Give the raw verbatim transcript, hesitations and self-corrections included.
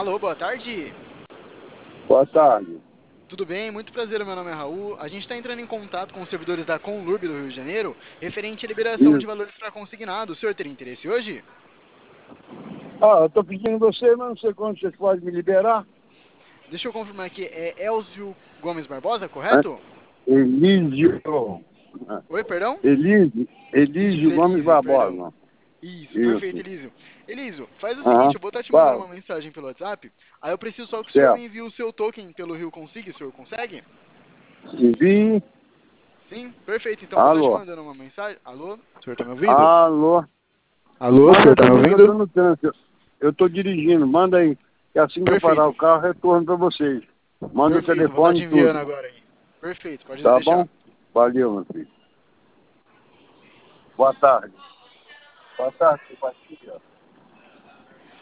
Alô, boa tarde. Boa tarde. Tudo bem? Muito prazer, meu nome é Raul. A gente está entrando em contato com os servidores da Conlurb do Rio de Janeiro, referente à liberação de Isso. valores para consignado. O senhor teria interesse hoje? Ah, eu tô pedindo você, mas não sei quando vocês podem me liberar. Deixa eu confirmar aqui, é Elzio Gomes Barbosa, Né? correto? Elísio. ah, Oi, perdão? Elísio, Elísio Isso, Gomes Elísio, perdão. Barbosa. Isso, perfeito, Isso. Elísio. Elísio, faz o seguinte, Aham. eu vou estar te mandando Fala. uma mensagem pelo WhatsApp, aí eu preciso só que o senhor me Certo. envie o seu token pelo Rio Consigue, o senhor consegue? Envie. Sim, perfeito. Então eu vou estar te Alô. mandando uma mensagem. Alô? O senhor tá me ouvindo? Alô. Alô, o senhor Manda tá pra me mim que eu tô ouvindo? no trânsito. Eu tô dirigindo. Manda aí. Que assim que eu parar o Perfeito, carro, retorno pra vocês. Manda o perfeito. Vou estar te telefone e enviando tudo. agora aí. Perfeito, pode Tá bom? deixar. Valeu, meu filho. Boa tarde. Boa tarde, compartilha.